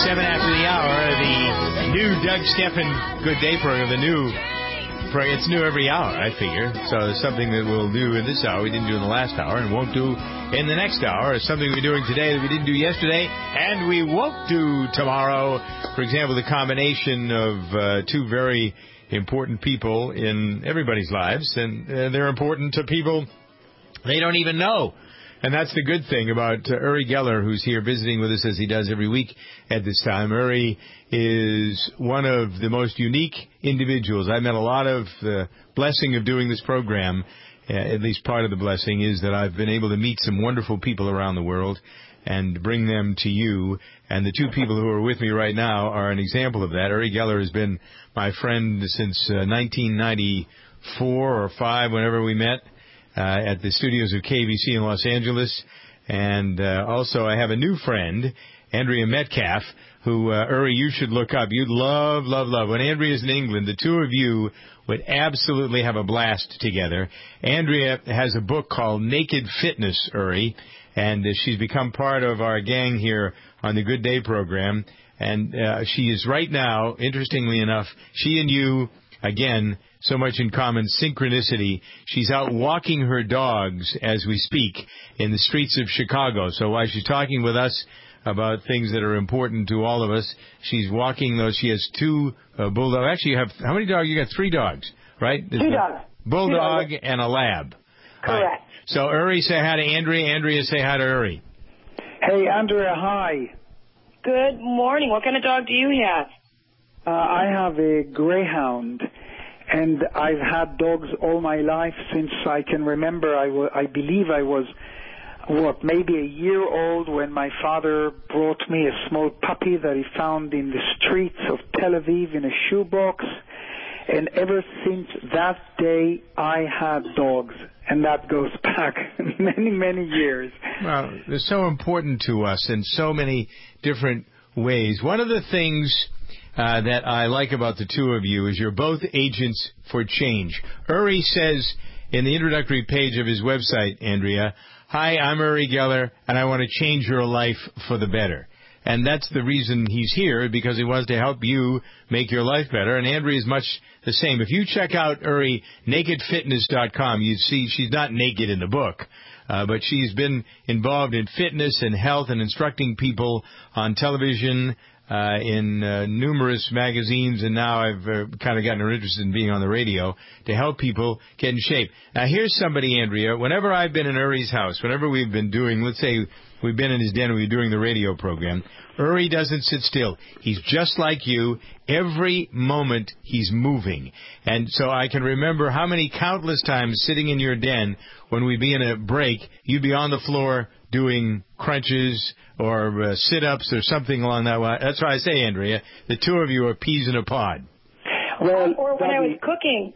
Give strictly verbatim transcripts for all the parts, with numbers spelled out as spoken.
Seven after the hour, the new Doug Steffen Good Day program, the new program. It's new every hour, I figure. So it's something that we'll do in this hour we didn't do in the last hour and won't do in the next hour. It's something we're doing today that we didn't do yesterday and we won't do tomorrow. For example, the combination of uh, two very important people in everybody's lives, and uh, they're important to people they don't even know. And that's the good thing about uh, Uri Geller, who's here visiting with us as he does every week at this time. Uri is one of the most unique individuals. I met a lot of the blessing of doing this program, uh, at least part of the blessing, is that I've been able to meet some wonderful people around the world and bring them to you. And the two people who are with me right now are an example of that. Uri Geller has been my friend since uh, nineteen ninety-four or five, whenever we met. Uh, at the studios of K B C in Los Angeles. And uh, also I have a new friend, Andrea Metcalf, who, uh, Uri, you should look up. You'd love, love, love. When Andrea's in England, the two of you would absolutely have a blast together. Andrea has a book called Naked Fitness, Uri, and uh, she's become part of our gang here on the Good Day program. And uh, she is right now, interestingly enough, she and you, again, so much in common, synchronicity. She's out walking her dogs as we speak in the streets of Chicago. So while she's talking with us about things that are important to all of us, she's walking those. She has two uh, bulldogs. Actually, you have, how many dogs? You got three dogs, right? Two dogs. Bulldog Two dogs. and a lab. Correct. Right. So Uri, say hi to Andrea. Andrea, say hi to Uri. Hey, Andrea, hi. Good morning. What kind of dog do you have? Uh, I have a greyhound. And I've had dogs all my life since I can remember. I, w- I believe I was, what, maybe a year old when my father brought me a small puppy that he found in the streets of Tel Aviv in a shoebox. And ever since that day, I had dogs. And that goes back many, many years. Well, they're so important to us in so many different ways. One of the things Uh, that I like about the two of you is you're both agents for change. Uri says in the introductory page of his website, Andrea, "Hi, I'm Uri Geller, and I want to change your life for the better." And that's the reason he's here, because he wants to help you make your life better. And Andrea is much the same. If you check out Uri, naked fitness dot com, you see she's not naked in the book. Uh, but she's been involved in fitness and health and instructing people on television, Uh, in uh, numerous magazines, and now I've uh, kind of gotten her interested in being on the radio to help people get in shape. Now, here's somebody, Andrea, whenever I've been in Uri's house, whenever we've been doing, let's say we've been in his den and we're doing the radio program, Uri doesn't sit still. He's just like you. Every moment he's moving. And so I can remember how many countless times sitting in your den when we'd be in a break, you'd be on the floor doing crunches or uh, sit-ups or something along that line. That's why I say, Andrea, the two of you are peas in a pod. Well, or when Daddy, I was cooking.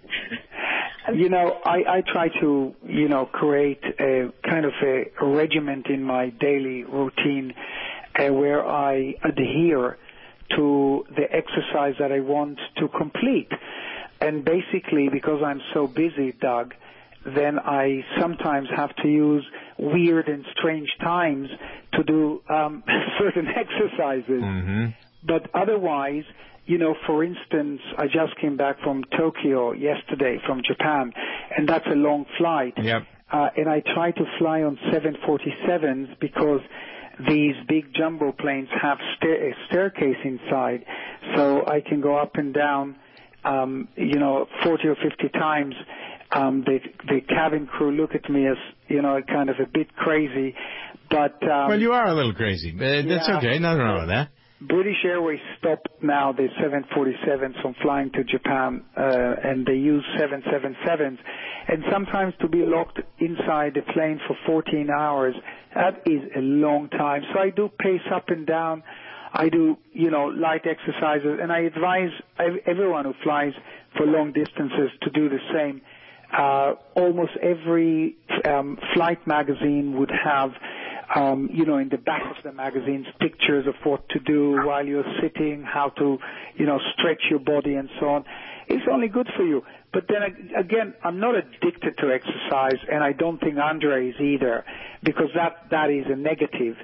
You know, I, I try to, you know, create a kind of a regiment in my daily routine uh, where I adhere to the exercise that I want to complete. And basically, because I'm so busy, Doug, then I sometimes have to use weird and strange times to do um, certain exercises. Mm-hmm. But otherwise, you know, for instance, I just came back from Tokyo yesterday from Japan, and that's a long flight. Yep. Uh, and I try to fly on seven forty-sevens because these big jumbo planes have stair- a staircase inside, so I can go up and down, um, you know, forty or fifty times. Um, the, the cabin crew look at me as, you know, kind of a bit crazy, but... Um, well, you are a little crazy, but that's yeah, okay. Nothing wrong with that. British Airways stopped now the seven forty-sevens from flying to Japan, uh, and they use seven seventy-sevens. And sometimes to be locked inside the plane for fourteen hours, that is a long time. So I do pace up and down. I do, you know, light exercises, and I advise everyone who flies for long distances to do the same. Uh, almost every um, flight magazine would have, um, you know, in the back of the magazines, pictures of what to do while you're sitting, how to, you know, stretch your body and so on. It's only good for you. But then again, I'm not addicted to exercise, and I don't think Andre is either, because that, that is a negative.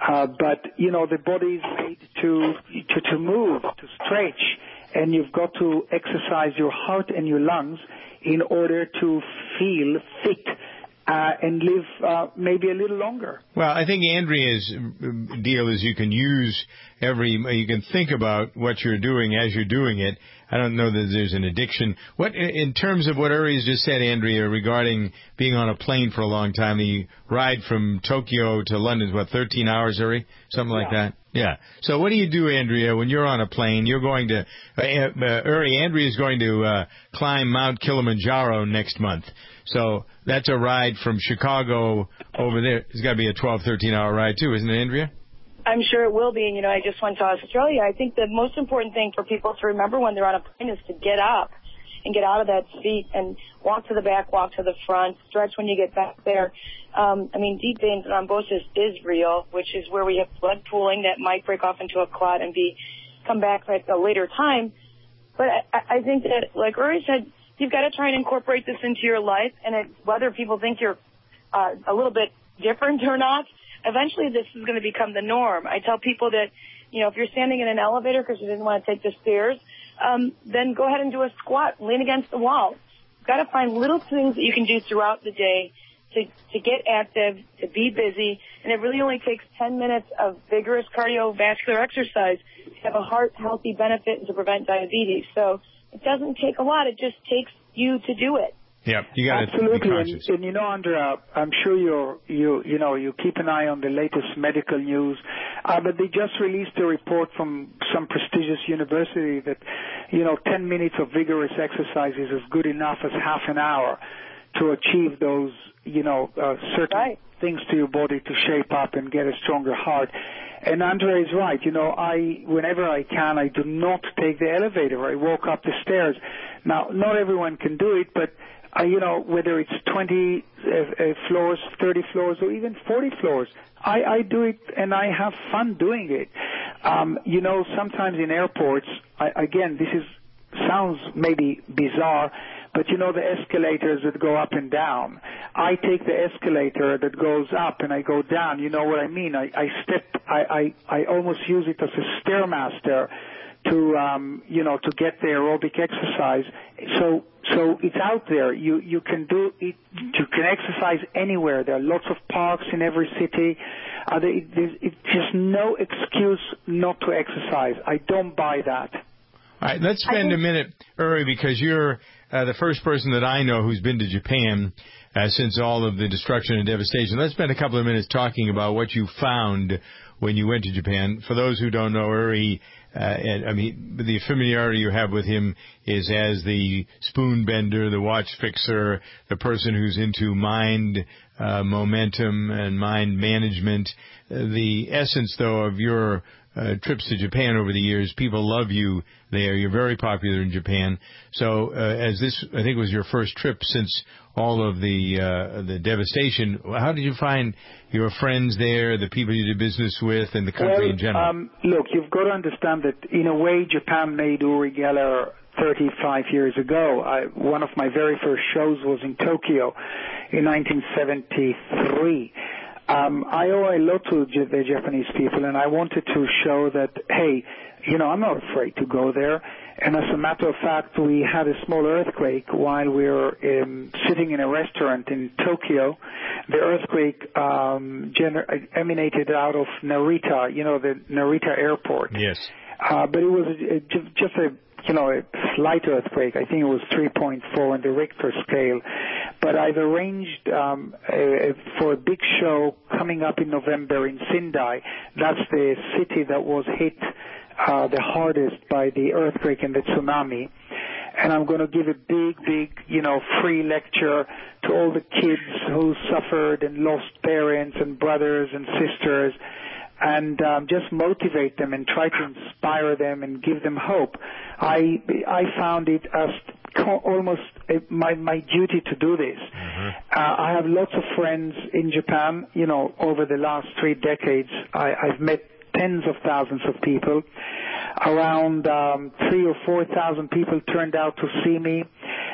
Uh, but, you know, the body is made to, to, to move, to stretch, and you've got to exercise your heart and your lungs in order to feel fit uh, and live uh, maybe a little longer. Well, I think Andrea's deal is you can use every, you can think about what you're doing as you're doing it. I don't know that there's an addiction. What, in terms of what Uri's just said, Andrea, regarding being on a plane for a long time, the ride from Tokyo to London is what, thirteen hours, Uri? Something like yeah. that? Yeah. So what do you do, Andrea, when you're on a plane? You're going to, uh, uh, Uri, Andrea's going to uh, climb Mount Kilimanjaro next month. So that's a ride from Chicago over there. It's got to be a twelve, thirteen hour ride too, isn't it, Andrea? I'm sure it will be. And, you know, I just went to Australia. I think the most important thing for people to remember when they're on a plane is to get up and get out of that seat and walk to the back, walk to the front, stretch when you get back there. Um, I mean, deep vein thrombosis is real, which is where we have blood pooling that might break off into a clot and be come back at a later time. But I, I think that, like Uri said, you've got to try and incorporate this into your life, and it, whether people think you're uh, a little bit different or not, eventually this is going to become the norm. I tell people that, you know, if you're standing in an elevator because you didn't want to take the stairs, um, then go ahead and do a squat, lean against the wall. You've got to find little things that you can do throughout the day to, to get active, to be busy, and it really only takes ten minutes of vigorous cardiovascular exercise to have a heart-healthy benefit and to prevent diabetes. So it doesn't take a lot. It just takes you to do it. Yeah, you got to Absolutely. be conscious. And, and you know, Andrea, I'm sure you're, you you know you keep an eye on the latest medical news. Uh, but they just released a report from some prestigious university that, you know, ten minutes of vigorous exercise is as good enough as half an hour to achieve those, you know, uh, certain right. things to your body to shape up and get a stronger heart. And Andrea is right. You know, I, whenever I can, I do not take the elevator. I walk up the stairs. Now, not everyone can do it, but, uh, you know, whether it's twenty uh, uh, floors, thirty floors, or even forty floors, I, I do it and I have fun doing it. Um, you know, sometimes in airports, I, again, this is sounds maybe bizarre, but you know the escalators that go up and down. I take the escalator that goes up and I go down. You know what I mean? I, I step. I, I I almost use it as a stairmaster to um, you know to get the aerobic exercise. So so it's out there. You you can do it. You can exercise anywhere. There are lots of parks in every city. Uh, there, it's just no excuse not to exercise. I don't buy that. All right, let's spend a minute, Uri, because you're uh, the first person that I know who's been to Japan uh, since all of the destruction and devastation. Let's spend a couple of minutes talking about what you found when you went to Japan. For those who don't know, Uri, uh, and, I mean, the familiarity you have with him is as the spoon bender, the watch fixer, the person who's into mind uh, momentum and mind management. Uh, the essence, though, of your Uh, trips to Japan over the years. People love you there. You're very popular in Japan. So uh, as this, I think, was your first trip since all of the uh, the devastation, how did you find your friends there, the people you did business with, and the country well, in general? Um, look, you've got to understand that, in a way, Japan made Uri Geller thirty-five years ago. I, one of my very first shows was in Tokyo in nineteen seventy-three. Um, I owe a lot to the Japanese people, and I wanted to show that, hey, you know, I'm not afraid to go there. And as a matter of fact, we had a small earthquake while we were um, sitting in a restaurant in Tokyo. The earthquake um, gener- emanated out of Narita, you know, the Narita airport. Yes. Uh, but it was a, a, just a, you know, a slight earthquake. I think it was three point four on the Richter scale. But I've arranged um, a, a, for a big show coming up in November in Sendai. That's the city that was hit uh, the hardest by the earthquake and the tsunami. And I'm going to give a big, big, you know, free lecture to all the kids who suffered and lost parents and brothers and sisters, and um, just motivate them and try to inspire them and give them hope. I I found it as almost my my duty to do this. Mm-hmm. Uh, I have lots of friends in Japan. You know, over the last three decades, I, I've met tens of thousands of people. Around um, three or four thousand people turned out to see me,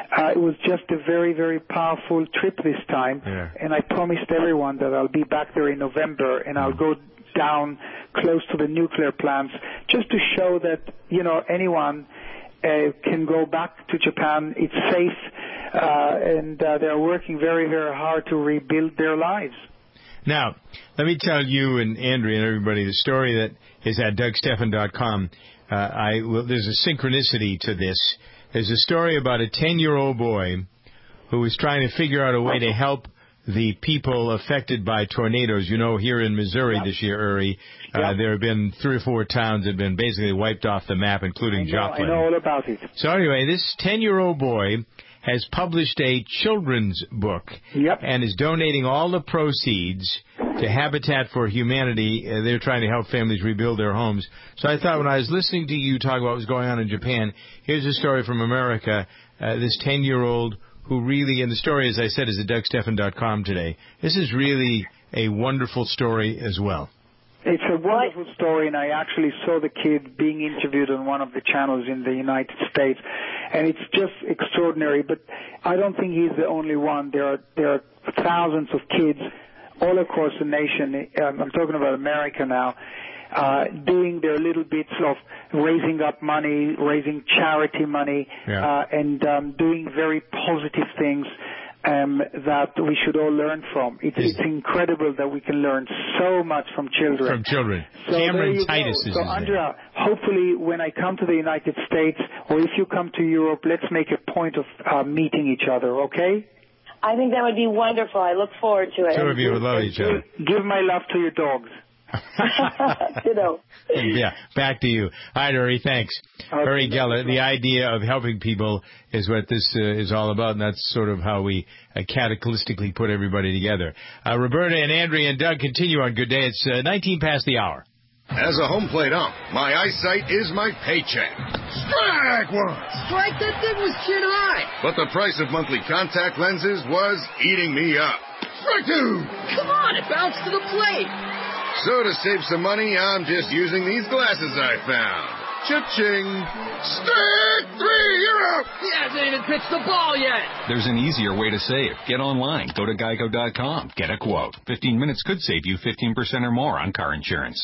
Uh, it was just a very, very powerful trip this time, yeah. and I promised everyone that I'll be back there in November, and I'll go down close to the nuclear plants just to show that, you know, anyone uh, can go back to Japan. It's safe, uh, and uh, they're working very, very hard to rebuild their lives. Now, let me tell you and Andrea and everybody the story that is at Doug Stephan dot com. Uh, I will, there's a synchronicity to this. There's a story about a ten-year-old boy who was trying to figure out a way to help the people affected by tornadoes. You know, here in Missouri Yep. this year, Uri, uh, Yep. there have been three or four towns that have been basically wiped off the map, including I know, Joplin. I know all about it. So anyway, this ten-year-old boy has published a children's book Yep. and is donating all the proceeds to Habitat for Humanity. Uh, they're trying to help families rebuild their homes. So I thought when I was listening to you talk about what was going on in Japan, here's a story from America, uh, this ten-year-old who really, and the story, as I said, is at Doug Stephan dot com today. This is really a wonderful story as well. It's a wonderful story, and I actually saw the kid being interviewed on one of the channels in the United States, and it's just extraordinary. But I don't think he's the only one. There are there are thousands of kids all across the nation. Um, I'm talking about America now, uh, doing their little bits of raising up money, raising charity money, Yeah. uh, and um, doing very positive things. Um, that we should all learn from. It, it's incredible that we can learn so much from children. From children. So Cameron there you Titus go. is So his Andrea, name. hopefully when I come to the United States, or if you come to Europe, let's make a point of uh, meeting each other, okay? I think that would be wonderful. I look forward to it. Two of you would love each other. Give my love to your dogs. Ditto. Yeah, back to you. All right, Uri, thanks. Okay. Uri Geller, the idea of helping people is what this uh, is all about, and that's sort of how we uh, cataclysmically put everybody together. Uh, Roberta and Andrea and Doug continue on Good Day. It's uh, nineteen past the hour. As a home plate ump, my eyesight is my paycheck. Strike one! Strike, that thing was chin high. But the price of monthly contact lenses was eating me up. Strike two! Come on, it bounced to the plate. So to save some money, I'm just using these glasses I found. Cha-ching! Strike three! You're out! He hasn't even pitched the ball yet. There's an easier way to save. Get online. Go to geico dot com. Get a quote. fifteen minutes could save you fifteen percent or more on car insurance.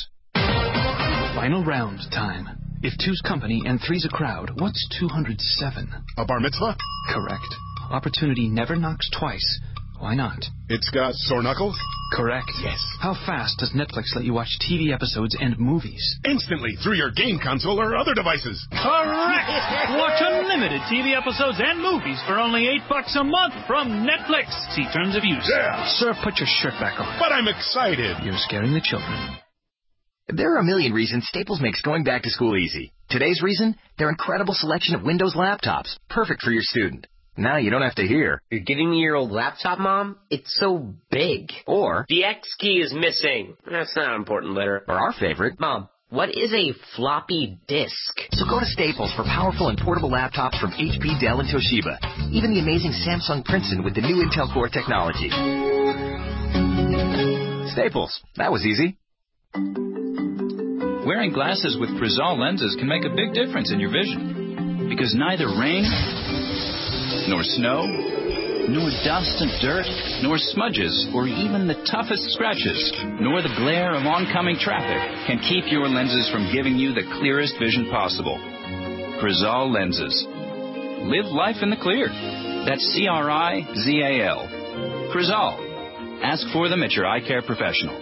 Final round time. If two's company and three's a crowd, what's two hundred seven? A bar mitzvah? Correct. Opportunity never knocks twice. Why not? It's got sore knuckles? Correct. Yes. How fast does Netflix let you watch T V episodes and movies? Instantly, through your game console or other devices. Correct! Watch unlimited T V episodes and movies for only eight bucks a month from Netflix. See terms of use. Yeah. Sir, put your shirt back on. But I'm excited. You're scaring the children. There are a million reasons Staples makes going back to school easy. Today's reason? Their incredible selection of Windows laptops, perfect for your student. Now you don't have to hear. You're giving me your old laptop, Mom? It's so big. Or The X key is missing. That's not important, litter. or our favorite. Mom, what is a floppy disk? So go to Staples for powerful and portable laptops from H P, Dell, and Toshiba. Even the amazing Samsung Princeton with the new Intel Core technology. Staples. That was easy. Wearing glasses with Crizal lenses can make a big difference in your vision. Because neither rain, nor snow, nor dust and dirt, nor smudges, or even the toughest scratches, nor the glare of oncoming traffic can keep your lenses from giving you the clearest vision possible. Crizal lenses. Live life in the clear. That's C R I Z A L. Crizal. Ask for them at your eye care professional.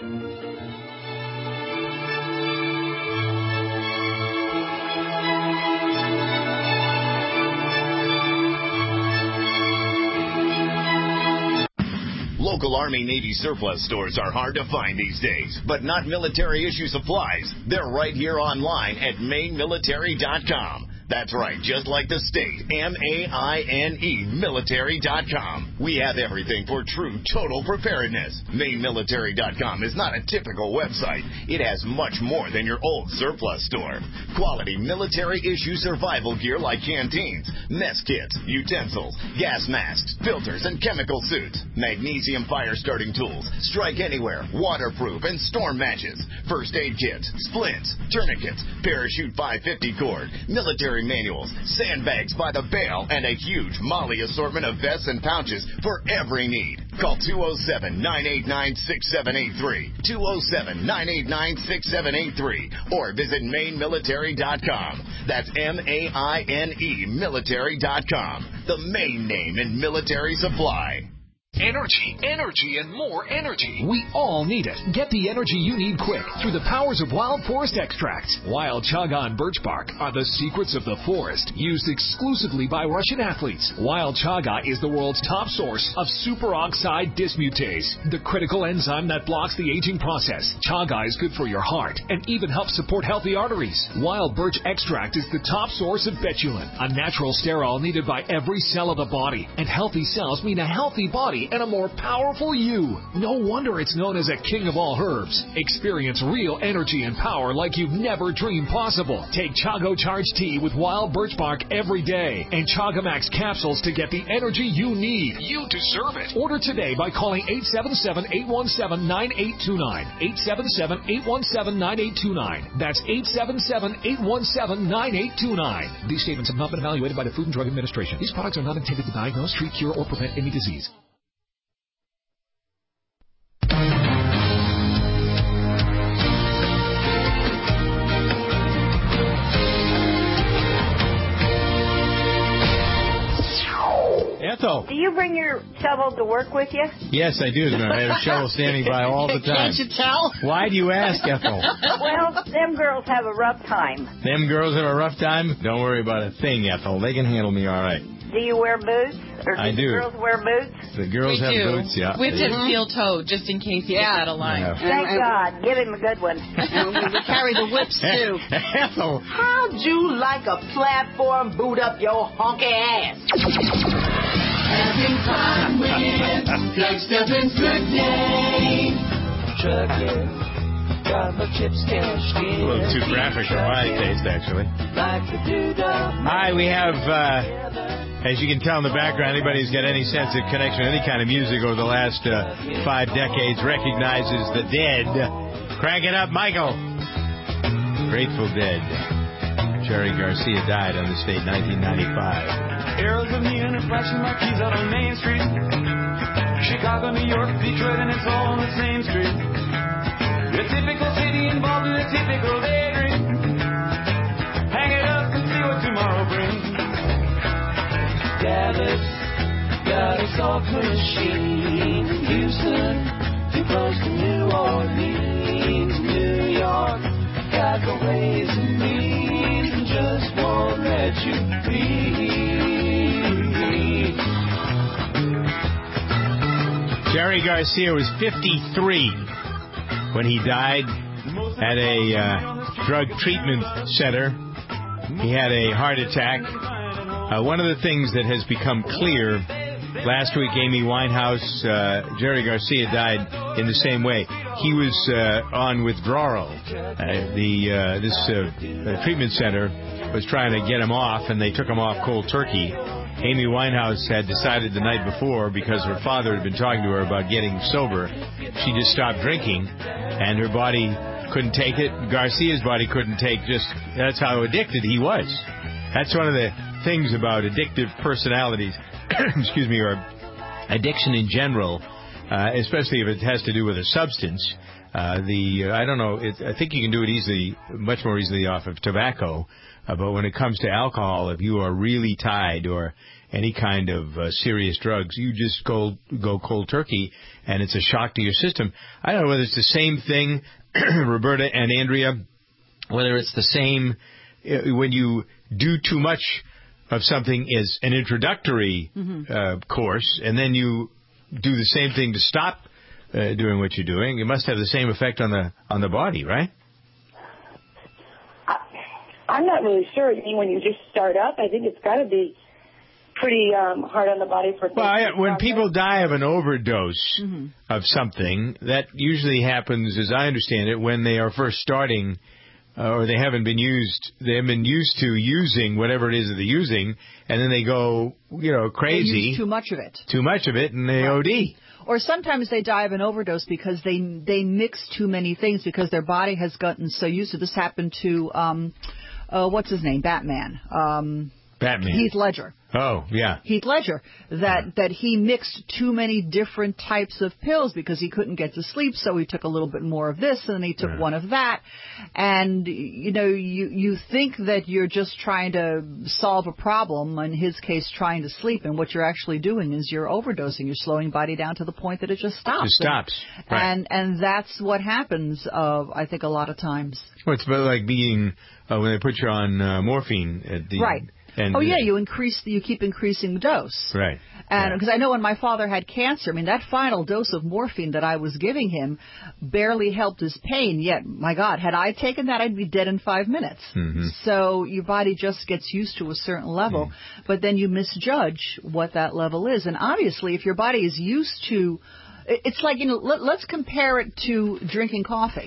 Local Army Navy surplus stores are hard to find these days, but not military issue supplies. They're right here online at maine military dot com. That's right, just like the state, M A I N E military dot com. We have everything for true total preparedness. Maine Military dot com is not a typical website. It has much more than your old surplus store. Quality military-issue survival gear like canteens, mess kits, utensils, gas masks, filters, and chemical suits. Magnesium fire-starting tools, strike anywhere, waterproof, and storm matches. First aid kits, splints, tourniquets, parachute five fifty cord, military manuals, sandbags by the bale, and a huge Molly assortment of vests and pouches for every need. Call two oh seven, nine eight nine, six seven eight three, two oh seven, nine eight nine, six seven eight three, or visit Maine Military dot com. That's M A I N E Military dot com, the main name in military supply. Energy, energy, and more energy. We all need it. Get the energy you need quick through the powers of Wild Forest Extracts. Wild Chaga and birch bark are the secrets of the forest, used exclusively by Russian athletes. Wild Chaga is the world's top source of superoxide dismutase, the critical enzyme that blocks the aging process. Chaga is good for your heart and even helps support healthy arteries. Wild birch extract is the top source of betulin, a natural sterol needed by every cell of the body. And healthy cells mean a healthy body and a more powerful you. No wonder it's known as a king of all herbs. Experience real energy and power like you've never dreamed possible. Take Chago Charge Tea with wild birch bark every day and Chagamax capsules to get the energy you need. You deserve it. Order today by calling eight seven seven, eight one seven, nine eight two nine. eight seven seven, eight one seven, nine eight two nine. That's eight seven seven, eight one seven, nine eight two nine. These statements have not been evaluated by the Food and Drug Administration. These products are not intended to diagnose, treat, cure, or prevent any disease. Ethel. Do you bring your shovel to work with you? Yes, I do. I have a shovel standing by all the time. Can't you tell? Why do you ask, Ethel? Well, them girls have a rough time. Them girls have a rough time? Don't worry about a thing, Ethel. They can handle me all right. Do you wear boots? Or do I do. The girls wear boots? The girls we have do. boots, yeah. Whipped and steel toe, just in case you yeah. get out of line. Yeah. Thank God. Give him a good one. We carry the whips, too. Ethel. How'd you like a platform boot up your honky ass? Having fun with Doug Steffens' Good Day. Chugging, got my chips cashed in. A little too graphic for my taste, actually. Like to do the Hi, we have, uh, as you can tell in the background, anybody who's got any sense of connection to any kind of music over the last uh, five decades recognizes the Dead. Crank it up, Michael. Grateful Dead. Jerry Garcia died on this date, nineteen ninety-five. Arrows of neon and flashing marquees out on Main Street. Chicago, New York, Detroit, and it's all on the same street. The typical city involved in a typical daydream. Hang it up and see what tomorrow brings. Dallas got a soft machine. Houston, too close to New Orleans. New York got the ways and means and just won't let you be. Jerry Garcia was fifty-three when he died at a uh, drug treatment center. He had a heart attack. Uh, one of the things that has become clear, last week Amy Winehouse, uh, Jerry Garcia died in the same way. He was uh, on withdrawal. Uh, the uh, this uh, treatment center was trying to get him off, and they took him off cold turkey. Amy Winehouse had decided the night before, because her father had been talking to her about getting sober, she just stopped drinking, and her body couldn't take it. Garcia's body couldn't take just, that's how addicted he was. That's one of the things about addictive personalities, excuse me, or addiction in general, uh, especially if it has to do with a substance. Uh, the, uh, I don't know, it, I think you can do it easily, much more easily off of tobacco. Uh, but when it comes to alcohol, if you are really tied or any kind of uh, serious drugs, you just go go cold turkey, and it's a shock to your system. I don't know whether it's the same thing, Roberta and Andrea, whether it's the same uh, when you do too much of something as an introductory mm-hmm. uh, course, and then you do the same thing to stop uh, doing what you're doing. It must have the same effect on the on the body, right? I'm not really sure. I mean, when you just start up, I think it's got to be pretty um, hard on the body for. Well, I, when people die of an overdose mm-hmm. of something, that usually happens, as I understand it, when they are first starting, uh, or they haven't been used. They haven't been used to using whatever it is that they're using, and then they go, you know, crazy. They use too much of it. Too much of it, and they right. O D. Or sometimes they die of an overdose because they they mix too many things because their body has gotten so used to. This happened to um, uh, what's his name, Batman. Um, Batman. Heath Ledger. Oh, yeah. Heath Ledger, that, that he mixed too many different types of pills because he couldn't get to sleep, so he took a little bit more of this, and then he took yeah. one of that. And, you know, you, you think that you're just trying to solve a problem, in his case, trying to sleep, and what you're actually doing is you're overdosing. You're slowing body down to the point that it just stops. It stops. And, right. and, and that's what happens, uh, I think, a lot of times. Well, it's like being, uh, when they put you on uh, morphine at the... Right. And, oh yeah, you increase, you keep increasing the dose. Right. And because yeah. I know when my father had cancer, I mean that final dose of morphine that I was giving him barely helped his pain. Yet, my God, had I taken that, I'd be dead in five minutes. Mm-hmm. So your body just gets used to a certain level, mm. but then you misjudge what that level is. And obviously, if your body is used to, it's like, you know, let, let's compare it to drinking coffee.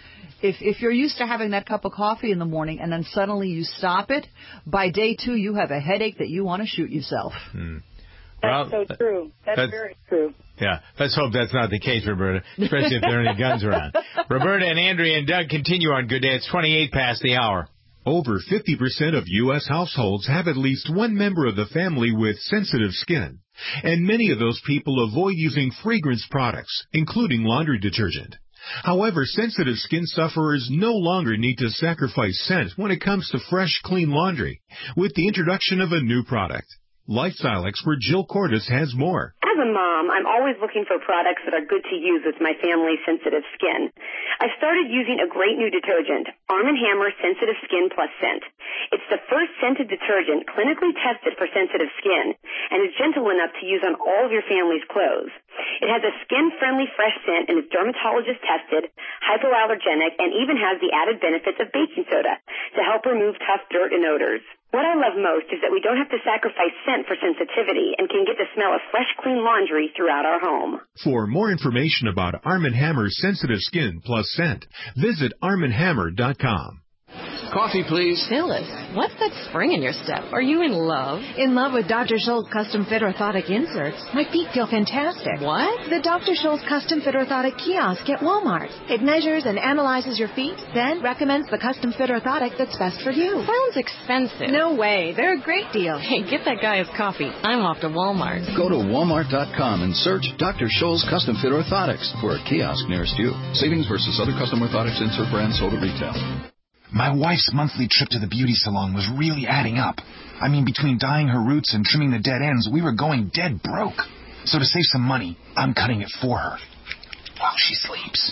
If if you're used to having that cup of coffee in the morning and then suddenly you stop it, by day two you have a headache that you want to shoot yourself. Hmm. That's well, so true. That's, that's very true. Yeah, let's hope that's not the case, Roberta, especially if there are any guns around. Roberta and Andrea and Doug continue on Good Day. It's twenty-eight past the hour. Over fifty percent of U S households have at least one member of the family with sensitive skin. And many of those people avoid using fragrance products, including laundry detergent. However, sensitive skin sufferers no longer need to sacrifice scent when it comes to fresh, clean laundry with the introduction of a new product. Lifestyle expert Jill Cordes has more. As a mom, I'm always looking for products that are good to use with my family's sensitive skin. I started using a great new detergent, Arm and Hammer Sensitive Skin Plus Scent. It's the first scented detergent clinically tested for sensitive skin and is gentle enough to use on all of your family's clothes. It has a skin-friendly fresh scent and is dermatologist-tested, hypoallergenic, and even has the added benefits of baking soda to help remove tough dirt and odors. What I love most is that we don't have to sacrifice scent for sensitivity and can get the smell of fresh, clean laundry throughout our home. For more information about Arm and Hammer's Sensitive Skin Plus Scent, visit arm and hammer dot com. Coffee, please. Phyllis, what's that spring in your step? Are you in love? In love with Doctor Scholl's custom fit orthotic inserts. My feet feel fantastic. What? The Doctor Scholl's custom fit orthotic kiosk at Walmart. It measures and analyzes your feet, then recommends the custom fit orthotic that's best for you. Sounds expensive. No way. They're a great deal. Hey, get that guy his coffee. I'm off to Walmart. Go to walmart dot com and search Doctor Scholl's custom fit orthotics for a kiosk nearest you. Savings versus other custom orthotics insert brands sold at retail. My wife's monthly trip to the beauty salon was really adding up. I mean, between dyeing her roots and trimming the dead ends, we were going dead broke. So to save some money, I'm cutting it for her. While she sleeps.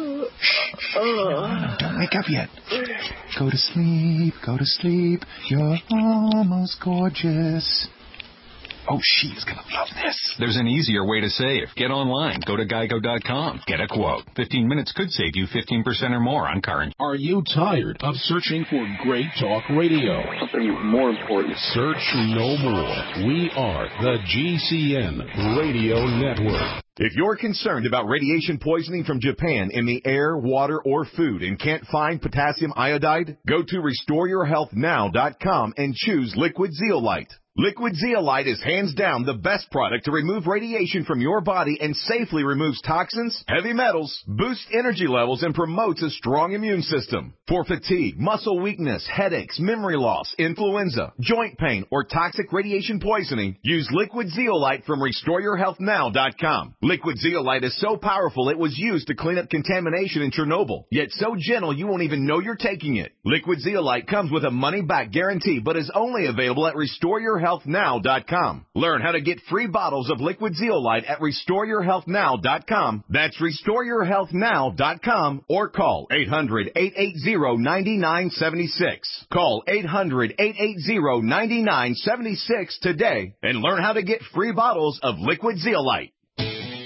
Shh, shh. Don't wake up yet. Go to sleep, go to sleep. You're almost gorgeous. Oh, she's going to love this. There's an easier way to save. Get online. Go to geico dot com. Get a quote. fifteen minutes could save you fifteen percent or more on car insurance. Are you tired of searching for great talk radio? Something more important. Search no more. We are the G C N Radio Network. If you're concerned about radiation poisoning from Japan in the air, water, or food and can't find potassium iodide, go to restore your health now dot com and choose Liquid Zeolite. Liquid Zeolite is hands down the best product to remove radiation from your body and safely removes toxins, heavy metals, boosts energy levels, and promotes a strong immune system. For fatigue, muscle weakness, headaches, memory loss, influenza, joint pain, or toxic radiation poisoning, use Liquid Zeolite from restore your health now dot com. Liquid Zeolite is so powerful it was used to clean up contamination in Chernobyl, yet so gentle you won't even know you're taking it. Liquid Zeolite comes with a money-back guarantee but is only available at restore your health now dot com. Learn how to get free bottles of Liquid Zeolite at restore your health now dot com. That's restore your health now dot com or call eight hundred, eight eight zero, nine nine seven six. Call eight hundred, eight eight zero, nine nine seven six today and learn how to get free bottles of Liquid Zeolite.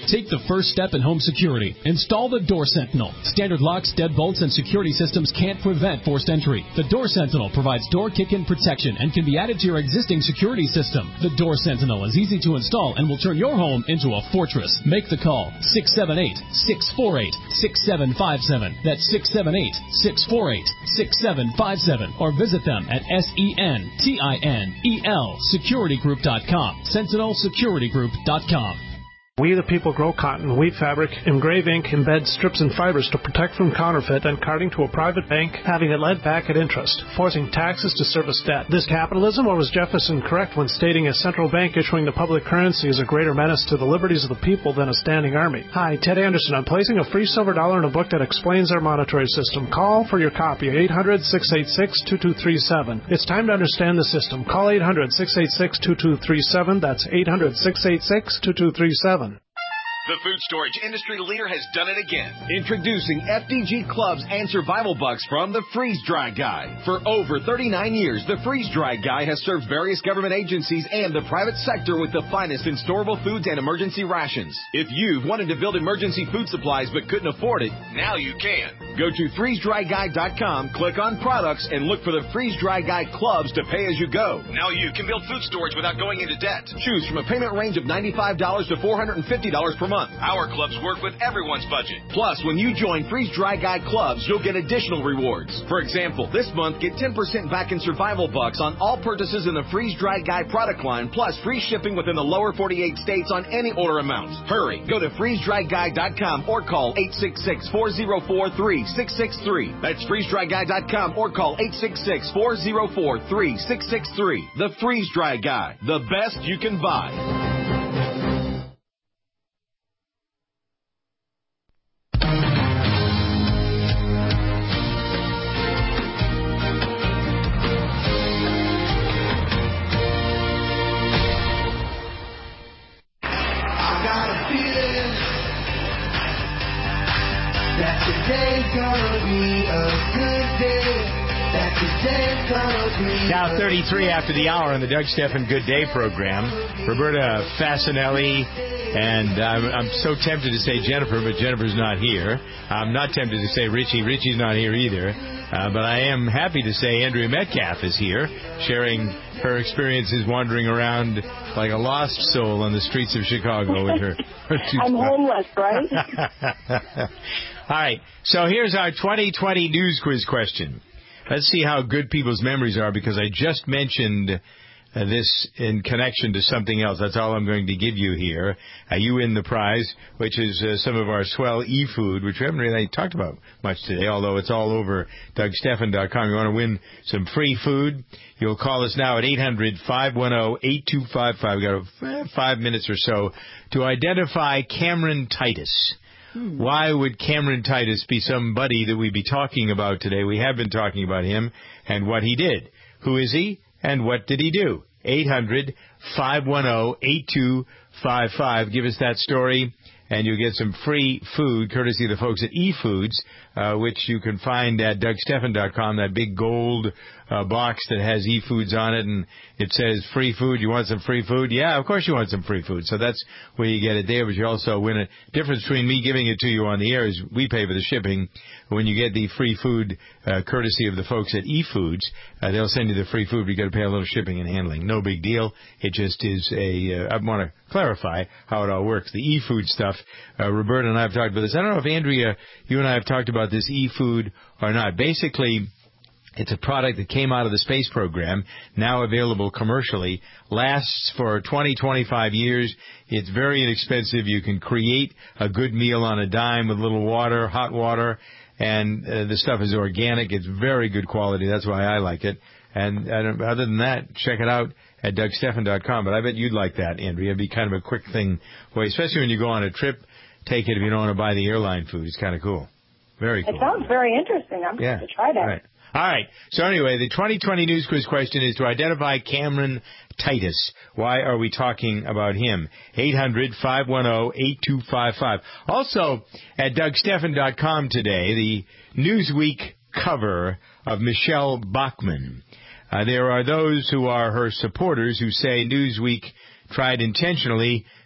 Take the first step in home security. Install the Door Sentinel. Standard locks, deadbolts, and security systems can't prevent forced entry. The Door Sentinel provides door kick-in protection and can be added to your existing security system. The Door Sentinel is easy to install and will turn your home into a fortress. Make the call six seven eight, six four eight, six seven five seven. That's six seven eight, six four eight, six seven five seven. Or visit them at S E N T I N E L security group dot com. sentinel security group dot com. We the people grow cotton, weave fabric, engrave ink, embed strips and fibers to protect from counterfeit and carting to a private bank, having it led back at interest, forcing taxes to service debt. This capitalism, or was Jefferson correct when stating a central bank issuing the public currency is a greater menace to the liberties of the people than a standing army? Hi, Ted Anderson. I'm placing a free silver dollar in a book that explains our monetary system. Call for your copy, eight hundred, six eight six, two two three seven. It's time to understand the system. Call eight hundred, six eight six, two two three seven. That's eight hundred, six eight six, two two three seven. The food storage industry leader has done it again. Introducing F D G Clubs and Survival Bucks from the Freeze Dry Guy. For over thirty-nine years, the Freeze Dry Guy has served various government agencies and the private sector with the finest in storable foods and emergency rations. If you've wanted to build emergency food supplies but couldn't afford it, now you can. Go to freeze dry guy dot com, click on products, and look for the Freeze Dry Guy Clubs to pay as you go. Now you can build food storage without going into debt. Choose from a payment range of ninety-five dollars to four hundred fifty dollars per month. Our clubs work with everyone's budget. Plus, when you join Freeze Dry Guy Clubs, you'll get additional rewards. For example, this month, get ten percent back in Survival Bucks on all purchases in the Freeze Dry Guy product line, plus free shipping within the lower forty-eight states on any order amount. Hurry, go to freeze dry guy dot com or call eight six six, four zero four, three six six three. That's freeze dry guy dot com or call eight six six, four zero four, three six six three. The Freeze Dry Guy, the best you can buy. Now thirty-three after the hour on the Doug Stephan Good Day program. Roberta Fasinelli, and I'm, I'm so tempted to say Jennifer, but Jennifer's not here. I'm not tempted to say Richie. Richie's not here either. Uh, but I am happy to say Andrea Metcalf is here, sharing her experiences wandering around like a lost soul on the streets of Chicago with her. her two I'm homeless, right? All right. So here's our twenty twenty news quiz question. Let's see how good people's memories are, because I just mentioned uh, this in connection to something else. That's all I'm going to give you here. Uh, you win the prize, which is uh, some of our swell e-food, which we haven't really talked about much today, although it's all over Doug Stephan dot com. You want to win some free food? You'll call us now at eight hundred, five one zero, eight two five five. We've got uh, five minutes or so to identify Cameron Titus. Why would Cameron Titus be somebody that we'd be talking about today? We have been talking about him and what he did. Who is he and what did he do? eight hundred, five one zero, eight two five five. Give us that story, and you'll get some free food, courtesy of the folks at eFoods, uh, which you can find at Doug Stephan dot com, that big gold uh, box that has eFoods on it, and it says free food. You want some free food? Yeah, of course you want some free food. So that's where you get it there, but you also win it. Difference between me giving it to you on the air is we pay for the shipping. When you get the free food, uh, courtesy of the folks at eFoods, uh, they'll send you the free food, but you got to pay a little shipping and handling. No big deal. It just is a, uh, I want to clarify how it all works. The eFood stuff, uh, Roberta and I have talked about this. I don't know if Andrea, you and I have talked about this eFood or not. Basically, it's a product that came out of the space program, now available commercially, lasts for twenty, twenty-five years. It's very inexpensive. You can create a good meal on a dime with a little water, hot water, and uh, the stuff is organic. It's very good quality. That's why I like it. And uh, other than that, check it out at Doug Stephan dot com. But I bet you'd like that, Andrea. It'd be kind of a quick thing, especially when you go on a trip. Take it if you don't want to buy the airline food. It's kind of cool. Very cool. It sounds very interesting. I'm yeah. going to try that. All right. All right. So anyway, the twenty twenty news quiz question is to identify Cameron Titus. Why are we talking about him? eight hundred, five one zero, eight two five five. Also, at Doug Stephan dot com today, the Newsweek cover of Michelle Bachmann. Uh, there are those who are her supporters who say Newsweek tried intentionally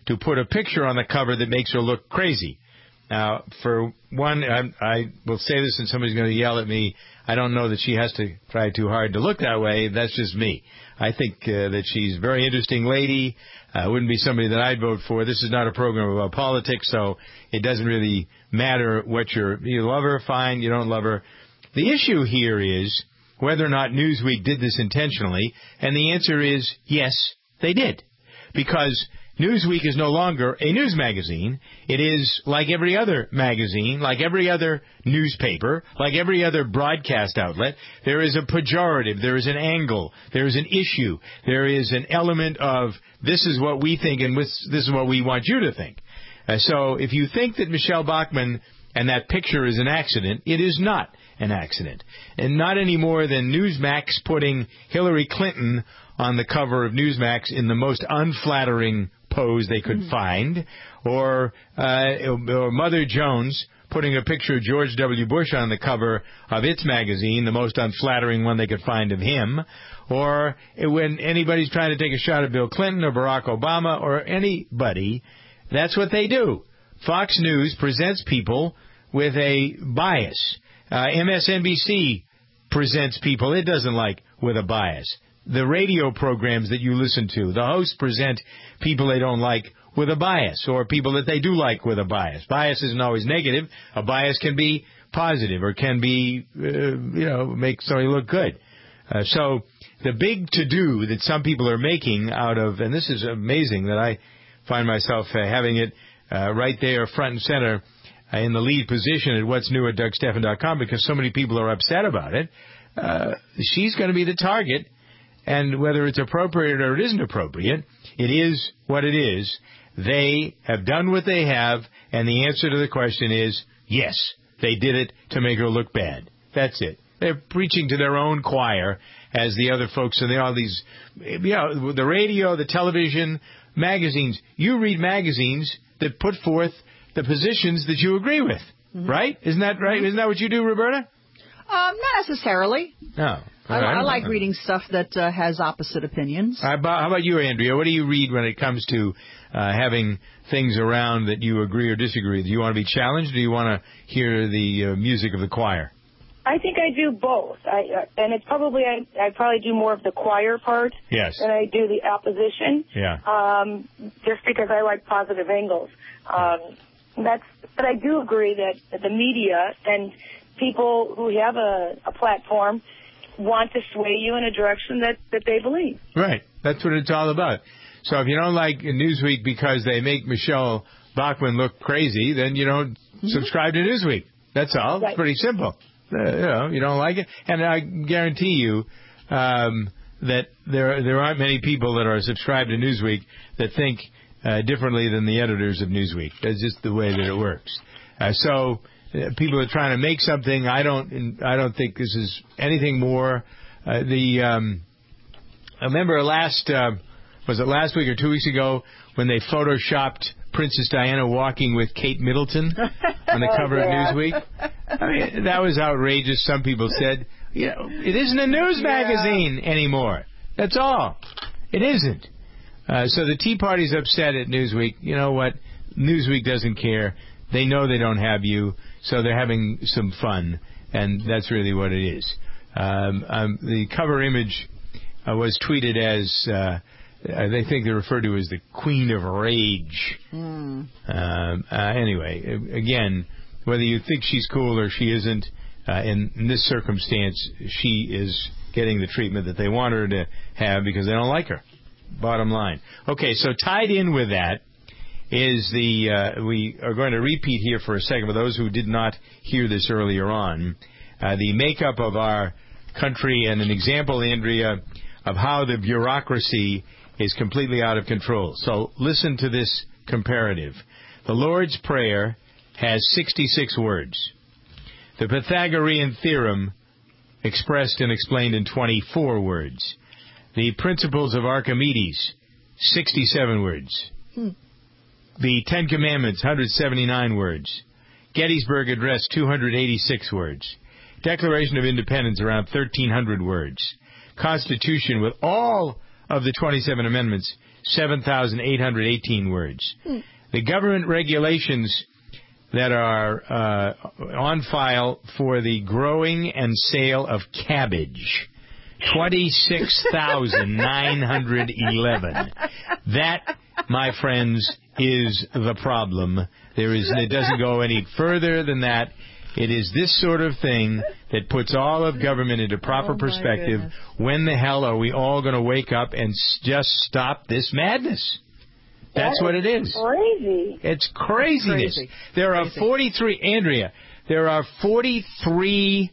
to put a picture on the cover that makes her look crazy. Now, for one, I, I will say this and somebody's going to yell at me. I don't know that she has to try too hard to look that way. That's just me. I think uh, that she's a very interesting lady. Uh, wouldn't be somebody that I'd vote for. This is not a program about politics, so it doesn't really matter what you're, you love her, fine, you don't love her. The issue here is whether or not Newsweek did this intentionally, and the answer is yes, they did. Because Newsweek is no longer a news magazine. It is like every other magazine, like every other newspaper, like every other broadcast outlet. There is a pejorative. There is an angle. There is an issue. There is an element of this is what we think and this is what we want you to think. Uh, so if you think that Michelle Bachmann and that picture is an accident, it is not an accident. And not any more than Newsmax putting Hillary Clinton on the cover of Newsmax in the most unflattering pose they could mm. find, or, uh, or Mother Jones putting a picture of George W. Bush on the cover of its magazine, the most unflattering one they could find of him, or when anybody's trying to take a shot at Bill Clinton or Barack Obama or anybody, that's what they do. Fox News presents people with a bias. Uh, M S N B C presents people it doesn't like with a bias. The radio programs that you listen to, the hosts present people they don't like with a bias, or people that they do like with a bias. Bias isn't always negative. A bias can be positive or can be, uh, you know, make somebody look good. Uh, so the big to-do that some people are making out of, and this is amazing that I find myself uh, having it uh, right there front and center uh, in the lead position at what's new at Doug Stephan dot com because so many people are upset about it. Uh, she's going to be the target. And whether it's appropriate or it isn't appropriate, it is what it is. They have done what they have, and the answer to the question is, yes, they did it to make her look bad. That's it. They're preaching to their own choir, as the other folks, and they all these, you know, the radio, the television, magazines. You read magazines that put forth the positions that you agree with, mm-hmm. right? Isn't that right? Isn't that what you do, Roberta? Um, not necessarily. No. I, I, I like know. reading stuff that uh, has opposite opinions. How about, how about you, Andrea? What do you read when it comes to uh, having things around that you agree or disagree with? Do you want to be challenged, or do you want to hear the uh, music of the choir? I think I do both. I, uh, and it's probably, I, I probably do more of the choir part yes. than I do the opposition. Yeah. Um, just because I like positive angles. Um, that's, but I do agree that the media and people who have a, a platform want to sway you in a direction that, that they believe. Right. That's what it's all about. So if you don't like Newsweek because they make Michelle Bachmann look crazy, then you don't mm-hmm. subscribe to Newsweek. That's all. Right. It's pretty simple. Uh, you know, you don't like it. And I guarantee you um, that there there aren't many people that are subscribed to Newsweek that think uh, differently than the editors of Newsweek. That's just the way that it works. Uh, so... People are trying to make something. I don't. I don't think this is anything more. Uh, the um, I remember last uh, was it last week or two weeks ago when they photoshopped Princess Diana walking with Kate Middleton on the cover oh, yeah. of Newsweek. I mean, that was outrageous. Some people said, you know, it isn't a news magazine yeah. anymore. That's all. It isn't. Uh, so the Tea Party's upset at Newsweek. You know what? Newsweek doesn't care. They know they don't have you, so they're having some fun, and that's really what it is. Um, um, the cover image uh, was tweeted as, uh, they think they're referred to as the Queen of Rage. Mm. Um, uh, anyway, again, whether you think she's cool or she isn't, uh, in, in this circumstance, she is getting the treatment that they want her to have because they don't like her. Bottom line. Okay, so tied in with that is the, uh, we are going to repeat here for a second for those who did not hear this earlier on, uh, the makeup of our country and an example, Andrea, of how the bureaucracy is completely out of control. So listen to this comparative. The Lord's Prayer has sixty-six words. The Pythagorean Theorem expressed and explained in twenty-four words. The Principles of Archimedes, sixty-seven words. Hmm. The Ten Commandments, one hundred seventy-nine words. Gettysburg Address, two hundred eighty-six words. Declaration of Independence, around thirteen hundred words. Constitution, with all of the twenty-seven amendments, seven thousand eight hundred eighteen words. Hmm. The government regulations that are uh, on file for the growing and sale of cabbage, twenty-six thousand nine hundred eleven. That, my friends, is the problem. There is, it doesn't go any further than that. It is this sort of thing that puts all of government into proper oh perspective. Goodness. When the hell are we all going to wake up and just stop this madness? That's that what it is. Crazy. It's craziness. Crazy. There are Crazy. forty-three, Andrea, there are forty-three,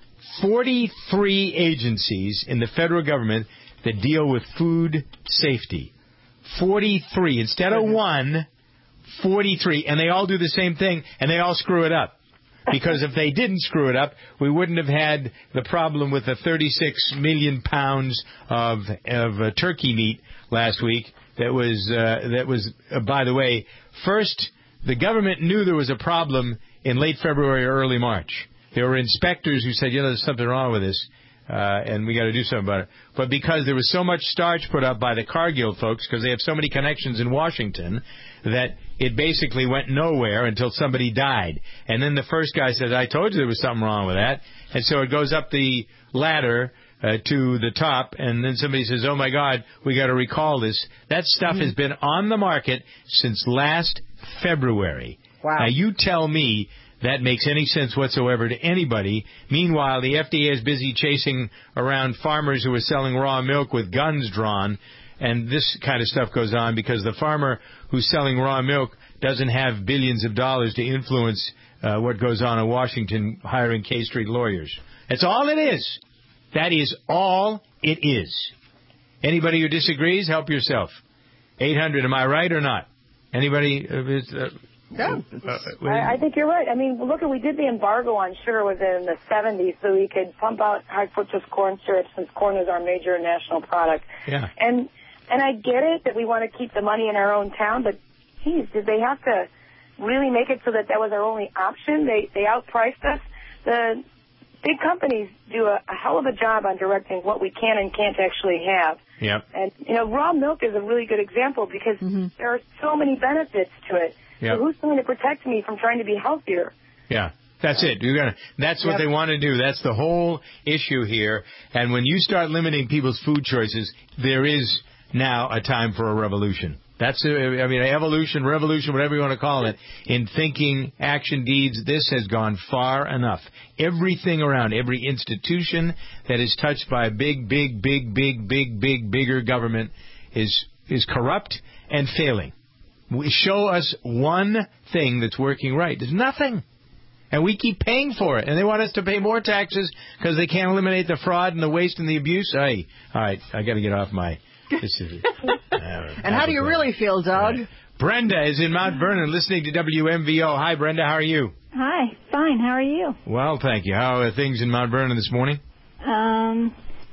forty-three agencies in the federal government that deal with food safety. forty-three. Instead of one, forty-three. And they all do the same thing, and they all screw it up. Because if they didn't screw it up, we wouldn't have had the problem with the thirty-six million pounds of, of uh, turkey meat last week. That was, uh, that was uh, by the way, first, the government knew there was a problem in late February or early March. There were inspectors who said, you know, there's something wrong with this, uh, and we got to do something about it. But because there was so much starch put up by the Cargill folks, because they have so many connections in Washington, that it basically went nowhere until somebody died. And then the first guy said, I told you there was something wrong with that. And so it goes up the ladder Uh, to the top, and then somebody says, oh, my God, we got to recall this. That stuff mm-hmm. has been on the market since last February. Wow. Now, you tell me that makes any sense whatsoever to anybody. Meanwhile, the F D A is busy chasing around farmers who are selling raw milk with guns drawn, and this kind of stuff goes on because the farmer who's selling raw milk doesn't have billions of dollars to influence uh, what goes on in Washington hiring K Street lawyers. That's all it is. That is all it is. Anybody who disagrees, help yourself. eight hundred, am I right or not? Anybody? Uh, no. Uh, I, I think you're right. I mean, look, at we did the embargo on sugar within the seventies so we could pump out high fructose corn syrup since corn is our major national product. Yeah. And and I get it that we want to keep the money in our own town, but, geez, did they have to really make it so that that was our only option? They, they outpriced us. The big companies do a, a hell of a job on directing what we can and can't actually have. Yep. And, you know, raw milk is a really good example because mm-hmm. there are so many benefits to it. Yep. So who's going to protect me from trying to be healthier? Yeah. That's it. You're gonna, that's what yep. they want to do. That's the whole issue here. And when you start limiting people's food choices, there is now a time for a revolution. That's, a, I mean, evolution, revolution, whatever you want to call it, in thinking, action, deeds, this has gone far enough. Everything around, every institution that is touched by a big, big, big, big, big, big, bigger government is is corrupt and failing. We show us one thing that's working right. There's nothing. And we keep paying for it. And they want us to pay more taxes because they can't eliminate the fraud and the waste and the abuse. Hey, all right, I got to get off my... This is, uh, and how do you really feel, Doug? Right. Brenda is in Mount Vernon listening to W M V O. Hi, Brenda. How are you? Hi. Fine. How are you? Well, thank you. How are things in Mount Vernon this morning? Um,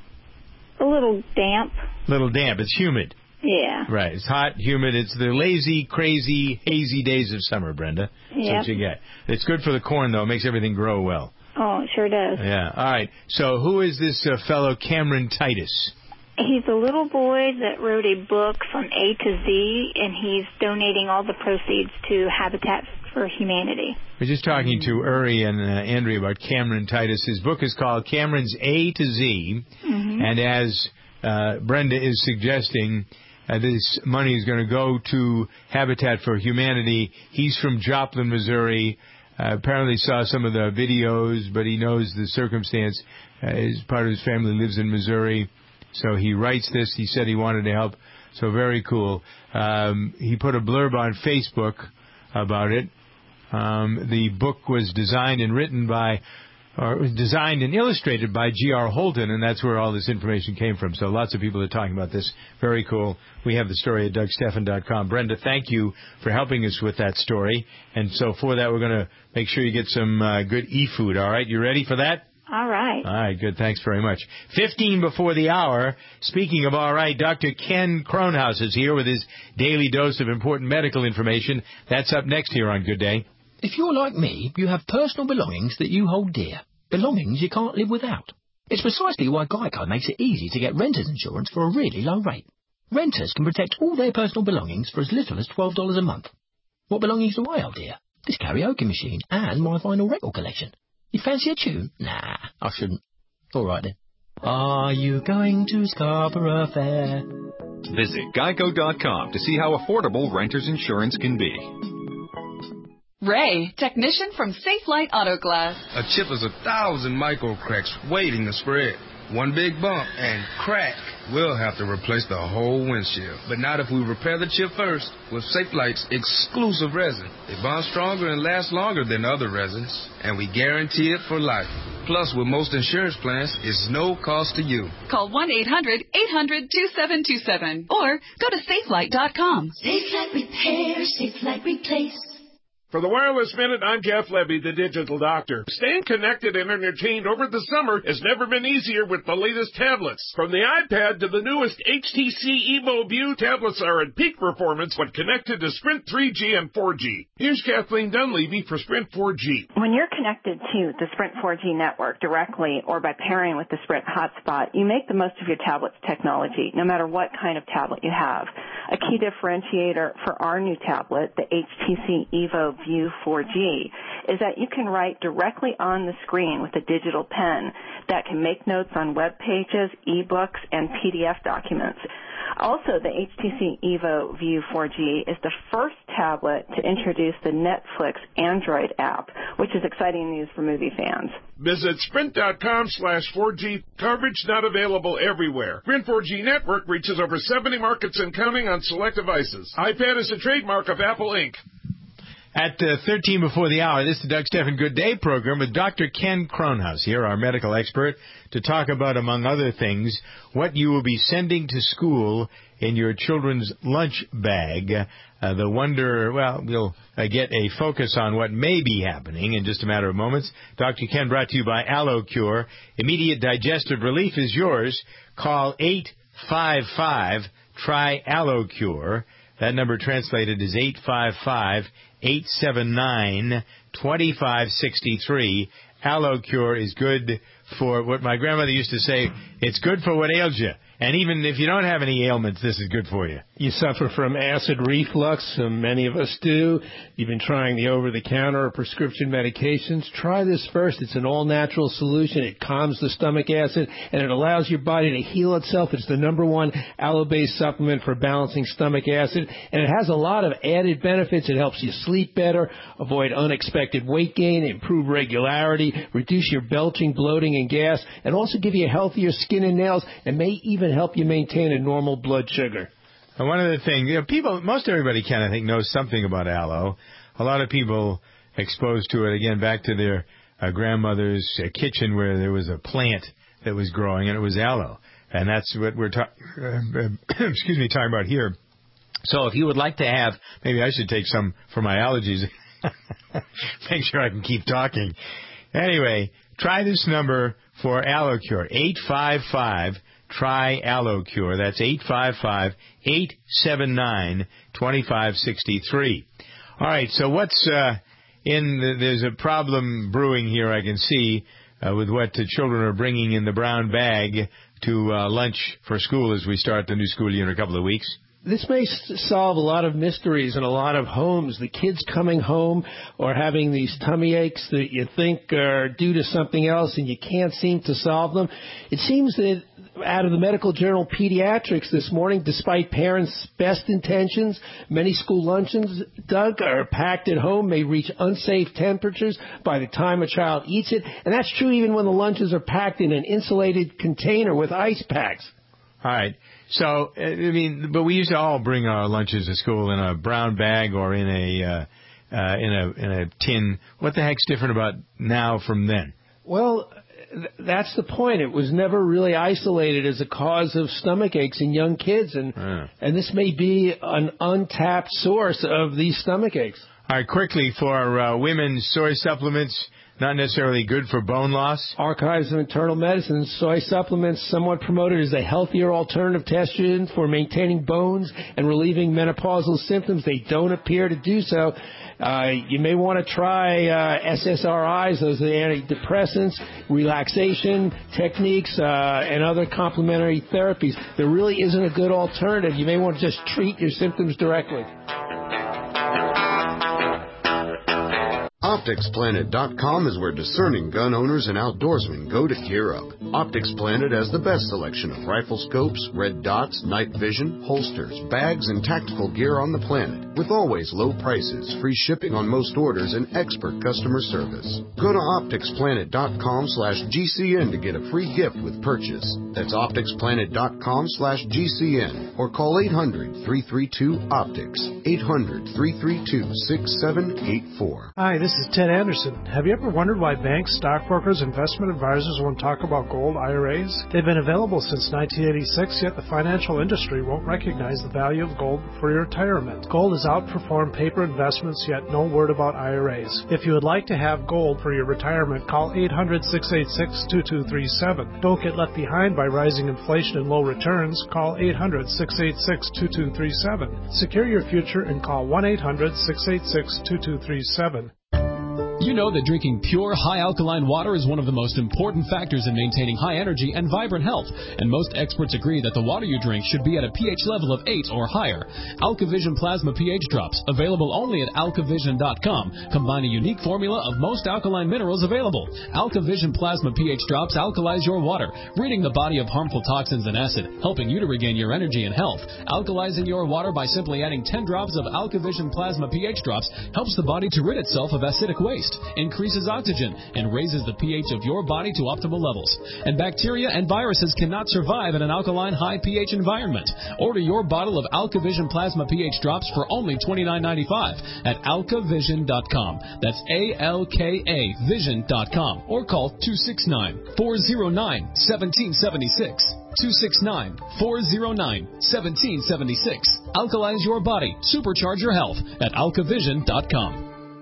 a little damp. A little damp. It's humid. Yeah. Right. It's hot, humid. It's the lazy, crazy, hazy days of summer, Brenda. That's yep. what you get. It's good for the corn, though. It makes everything grow well. Oh, it sure does. Yeah. All right. So who is this uh, fellow Cameron Titus? He's a little boy that wrote a book from A to Z, and he's donating all the proceeds to Habitat for Humanity. We're just talking to Uri and uh, Andrea about Cameron Titus. His book is called Cameron's A to Z, mm-hmm. and as uh, Brenda is suggesting, uh, this money is going to go to Habitat for Humanity. He's from Joplin, Missouri. Uh, apparently saw some of the videos, but he knows the circumstance. Uh, his part of his family lives in Missouri. So he writes this. He said he wanted to help. So very cool. Um, he put a blurb on Facebook about it. Um, the book was designed and written by, or was designed and illustrated by G R Holton, and that's where all this information came from. So lots of people are talking about this. Very cool. We have the story at Doug Stephan dot com. Brenda, thank you for helping us with that story. And so for that, we're going to make sure you get some uh, good e-food. All right, you ready for that? All right. All right, good. Thanks very much. fifteen before the hour. Speaking of all right, Doctor Ken Kronhaus is here with his daily dose of important medical information. That's up next here on Good Day. If you're like me, you have personal belongings that you hold dear. Belongings you can't live without. It's precisely why Geico makes it easy to get renter's insurance for a really low rate. Renters can protect all their personal belongings for as little as twelve dollars a month. What belongings do I hold, dear? This karaoke machine and my vinyl record collection. You fancy a tune? Nah, I shouldn't. All right then. Are you going to Scarborough Fair? Visit geico dot com to see how affordable renter's insurance can be. Ray, technician from Safe Light Auto Glass. A chip is a thousand micro cracks waiting to spread. One big bump and crack. We'll have to replace the whole windshield. But not if we repair the chip first with Safe Light's exclusive resin. They bond stronger and last longer than other resins, and we guarantee it for life. Plus, with most insurance plans, it's no cost to you. Call one eight hundred eight hundred two seven two seven or go to safe light dot com. Safe Light Repair, Safe Light Replace. For the Wireless Minute, I'm Jeff Levy, the Digital Doctor. Staying connected and entertained over the summer has never been easier with the latest tablets. From the iPad to the newest H T C Evo View, tablets are at peak performance when connected to Sprint three G and four G. Here's Kathleen Dunleavy for Sprint four G. When you're connected to the Sprint four G network directly or by pairing with the Sprint hotspot, you make the most of your tablet's technology, no matter what kind of tablet you have. A key differentiator for our new tablet, the H T C Evo View four G, is that you can write directly on the screen with a digital pen that can make notes on web pages, ebooks, and P D F documents. Also, the H T C Evo View four G is the first tablet to introduce the Netflix Android app, which is exciting news for movie fans. Visit sprint.com slash 4G. Coverage not available everywhere. Sprint four G network reaches over seventy markets and counting on select devices. iPad is a trademark of Apple Incorporated. At uh, thirteen before the hour, this is the Doug Stephan Good Day program with Doctor Ken Kronhaus here, our medical expert, to talk about, among other things, what you will be sending to school in your children's lunch bag. Uh, the wonder, well, we'll uh, get a focus on what may be happening in just a matter of moments. Doctor Ken brought to you by AlloCure. Immediate digestive relief is yours. Call eight five five, T R Y, AlloCure. That number translated is eight five five, eight seven nine, two five six three. AlloCure is good for what my grandmother used to say, it's good for what ails you. And even if you don't have any ailments, this is good for you. You suffer from acid reflux, and many of us do. You've been trying the over-the-counter or prescription medications. Try this first. It's an all-natural solution. It calms the stomach acid, and it allows your body to heal itself. It's the number one aloe-based supplement for balancing stomach acid, and it has a lot of added benefits. It helps you sleep better, avoid unexpected weight gain, improve regularity, reduce your belching, bloating, and gas, and also give you healthier skin and nails, and may even help you maintain a normal blood sugar. And one other thing, you know, people, most everybody can, I think, knows something about aloe. A lot of people exposed to it, again, back to their uh, grandmother's uh, kitchen where there was a plant that was growing, and it was aloe. And that's what we're ta- uh, excuse me, talking about here. So if you would like to have, maybe I should take some for my allergies. Make sure I can keep talking. Anyway, try this number for AlloCure, eight five five, T R Y, AlloCure. That's eight five five, eight seven nine, two five six three. All right, so what's uh, in the, there's a problem brewing here, I can see, uh, with what the children are bringing in the brown bag to uh, lunch for school as we start the new school year in a couple of weeks. This may solve a lot of mysteries in a lot of homes. The kids coming home or having these tummy aches that you think are due to something else and you can't seem to solve them. It seems that out of the medical journal Pediatrics this morning, despite parents' best intentions, many school luncheons, Doug, are packed at home, may reach unsafe temperatures by the time a child eats it. And that's true even when the lunches are packed in an insulated container with ice packs. All right. So, I mean, but we used to all bring our lunches to school in a brown bag or in a uh, uh, in a in a tin. What the heck's different about now from then? Well, th- that's the point. It was never really isolated as a cause of stomach aches in young kids, and uh. and this may be an untapped source of these stomach aches. All right, quickly, for uh, women's soy supplements, not necessarily good for bone loss. Archives of Internal Medicine, soy supplements somewhat promoted as a healthier alternative to estrogen for maintaining bones and relieving menopausal symptoms. They don't appear to do so. Uh, you may want to try uh, S S R Is, those are the antidepressants, relaxation techniques, uh, and other complementary therapies. There really isn't a good alternative. You may want to just treat your symptoms directly. Optics Planet dot com is where discerning gun owners and outdoorsmen go to gear up. Optics Planet has the best selection of rifle scopes, red dots, night vision, holsters, bags, and tactical gear on the planet, with always low prices, free shipping on most orders, and expert customer service. Go to Optics Planet dot com slash G C N to get a free gift with purchase. That's Optics Planet dot com slash G C N or call eight hundred, three three two, OPTICS, eight hundred, three three two, six seven eight four. Hi, this is Ted Anderson. Have you ever wondered why banks, stockbrokers, investment advisors won't talk about gold I R As? They've been available since nineteen eighty-six, yet the financial industry won't recognize the value of gold for your retirement. Gold has outperformed paper investments, yet no word about I R As. If you would like to have gold for your retirement, call eight hundred, six eight six, two two three seven. Don't get left behind by rising inflation and low returns. Call eight hundred, six eight six, two two three seven. Secure your future and call one eight hundred, six eight six, two two three seven. You know that drinking pure, high-alkaline water is one of the most important factors in maintaining high energy and vibrant health, and most experts agree that the water you drink should be at a pH level of eight or higher. AlkaVision Plasma pH Drops, available only at alkavision dot com, combine a unique formula of most alkaline minerals available. AlkaVision Plasma pH Drops alkalize your water, ridding the body of harmful toxins and acid, helping you to regain your energy and health. Alkalizing your water by simply adding ten drops of AlkaVision Plasma pH Drops helps the body to rid itself of acidic waste, increases oxygen, and raises the pH of your body to optimal levels. And bacteria and viruses cannot survive in an alkaline high pH environment. Order your bottle of AlkaVision Plasma pH Drops for only twenty-nine ninety-five at alkavision dot com. That's A L K A vision dot com. Or call two six nine, four zero nine, one seven seven six. two six nine, four zero nine, one seven seven six. Alkalize your body. Supercharge your health at alkavision dot com.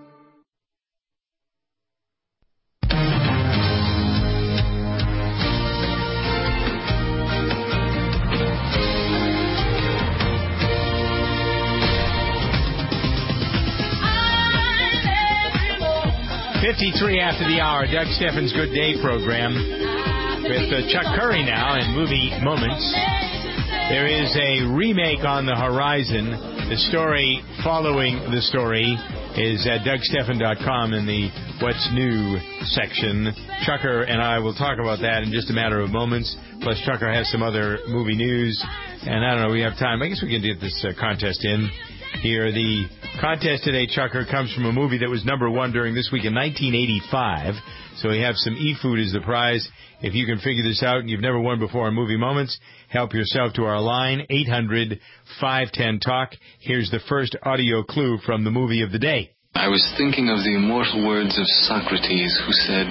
fifty-three after the hour, Doug Steffens' Good Day program with uh, Chuck Curry now in Movie Moments. There is a remake on the horizon. The story following the story is at Doug Steffen dot com in the What's New section. Chucker and I will talk about that in just a matter of moments. Plus, Chucker has some other movie news. And I don't know, we have time. I guess we can get this uh, contest in here. The contest today, Chucker, comes from a movie that was number one during this week in nineteen eighty-five. So we have some e-food as the prize. If you can figure this out and you've never won before on Movie Moments, help yourself to our line, eight hundred, five one zero, talk. Here's the first audio clue from the movie of the day. I was thinking of the immortal words of Socrates, who said,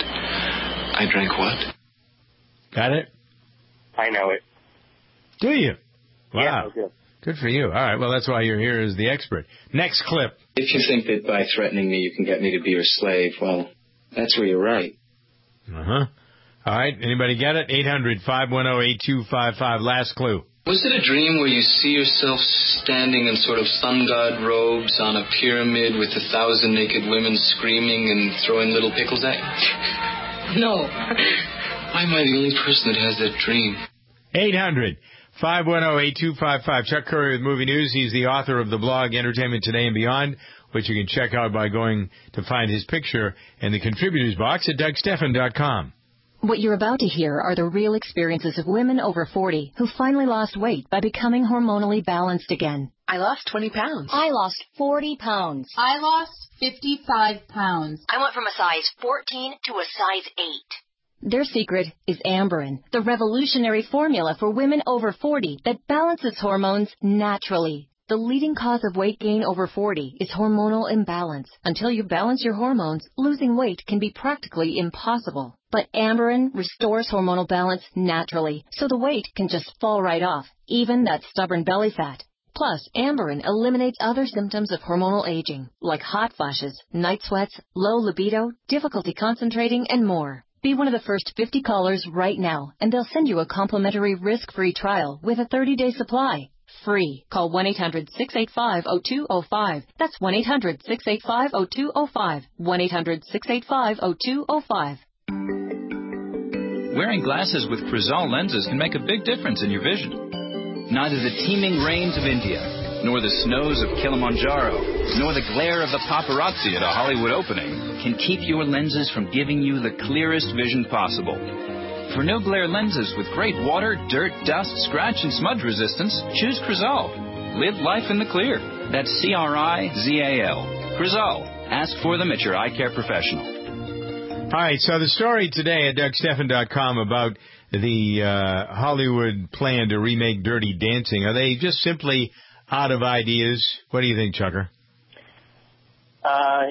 I drank what? Got it? I know it. Do you? Wow. Yeah, good for you. All right, well, that's why you're here as the expert. Next clip. If you think that by threatening me you can get me to be your slave, well, that's where you're right. Uh-huh. All right, anybody get it? eight hundred, five one zero, eight two five five. Last clue. Was it a dream where you see yourself standing in sort of sun god robes on a pyramid with a thousand naked women screaming and throwing little pickles at you? No. Why am I the only person that has that dream? eight hundred, five one zero, eight two five five. Chuck Curry with Movie News. He's the author of the blog Entertainment Today and Beyond, which you can check out by going to find his picture in the contributors box at Doug Steffen dot com. What you're about to hear are the real experiences of women over forty who finally lost weight by becoming hormonally balanced again. I lost twenty pounds. I lost forty pounds. I lost fifty-five pounds. I went from a size fourteen to a size eight. Their secret is Amberen, the revolutionary formula for women over forty that balances hormones naturally. The leading cause of weight gain over forty is hormonal imbalance. Until you balance your hormones, losing weight can be practically impossible. But Amberen restores hormonal balance naturally, so the weight can just fall right off, even that stubborn belly fat. Plus, Amberin eliminates other symptoms of hormonal aging, like hot flashes, night sweats, low libido, difficulty concentrating, and more. Be one of the first fifty callers right now, and they'll send you a complimentary risk-free trial with a thirty-day supply. Free. Call one eight hundred six eight five oh two oh five. That's one eight hundred six eight five oh two oh five. one eight hundred six eight five oh two oh five. Wearing glasses with Crizal lenses can make a big difference in your vision. Neither the teeming rains of India, nor the snows of Kilimanjaro, nor the glare of the paparazzi at a Hollywood opening can keep your lenses from giving you the clearest vision possible. For no glare lenses with great water, dirt, dust, scratch, and smudge resistance, choose Crizal. Live life in the clear. That's C R I Z A L. Crizal. Ask for them at your eye care professional. All right, so the story today at Doug Stephan dot com about the uh, Hollywood plan to remake Dirty Dancing, are they just simply out of ideas? What do you think, Chucker? Uh,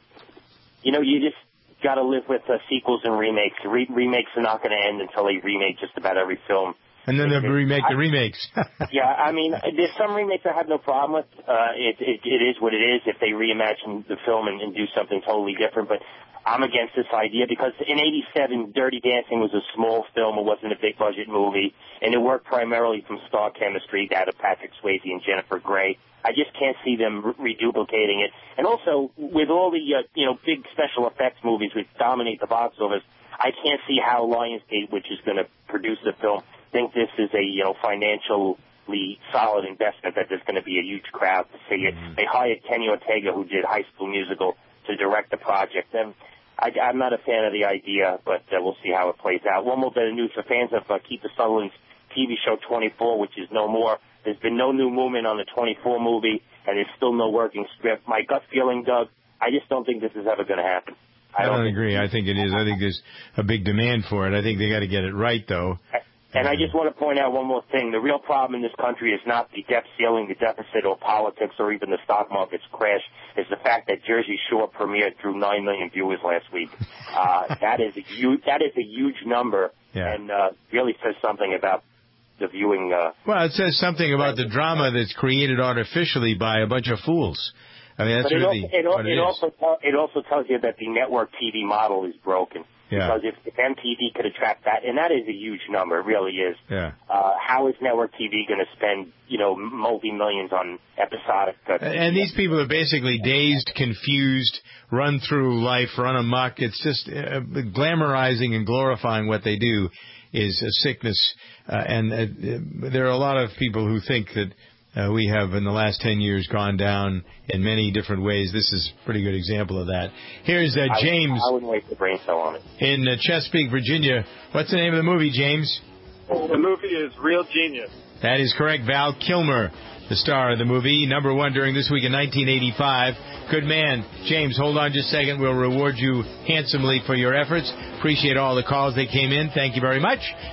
you know, you just got to live with uh, sequels and remakes. Re- remakes are not going to end until they remake just about every film. And then they'll remake I, the remakes. Yeah, I mean, there's some remakes I have no problem with. Uh, it, it, it is what it is if they reimagine the film and, and do something totally different. But I'm against this idea because in eighty-seven, Dirty Dancing was a small film. It wasn't a big-budget movie, and it worked primarily from star chemistry out of Patrick Swayze and Jennifer Grey. I just can't see them re- reduplicating it. And also, with all the, uh, you know, big special effects movies which dominate the box office, I can't see how Lionsgate, which is going to produce the film, think this is a, you know, financially solid investment, that there's going to be a huge crowd to see it. Mm-hmm. They hired Kenny Ortega, who did High School Musical, to direct the project. And I, I'm not a fan of the idea, but uh, we'll see how it plays out. One more bit of news for fans of uh, Kiefer Sutherland's T V show twenty-four, which is no more. There's been no new movement on the twenty-four movie, and there's still no working script. My gut feeling, Doug, I just don't think this is ever going to happen. I, I don't, don't agree. I think it is. I think there's a big demand for it. I think they got to get it right, though. And I just want to point out one more thing. The real problem in this country is not the debt ceiling, the deficit, or politics, or even the stock market's crash. It's the fact that Jersey Shore premiered drew nine million viewers last week. Uh, that is a huge, that is a huge number, yeah. and uh, really says something about the viewing. Uh, well, it says something about the drama that's created artificially by a bunch of fools. I mean, that's but it really also, it, what it, it is. Also, it also tells you that the network T V model is broken. Yeah. Because if, if M T V could attract that, and that is a huge number, it really is. Yeah. Uh, how is network T V going to spend, you know, multi-millions on episodic? Uh, and these people are basically dazed, confused, run through life, run amok. It's just uh, glamorizing and glorifying what they do is a sickness. Uh, and uh, there are a lot of people who think that Uh, we have, in the last ten years, gone down in many different ways. This is a pretty good example of that. Here's uh, James. I, I wouldn't waste the brain cell on it. In uh, Chesapeake, Virginia. What's the name of the movie, James? The movie is Real Genius. That is correct. Val Kilmer, the star of the movie. Number one during this week in nineteen eighty-five. Good man. James, hold on just a second. We'll reward you handsomely for your efforts. Appreciate all the calls that came in. Thank you very much.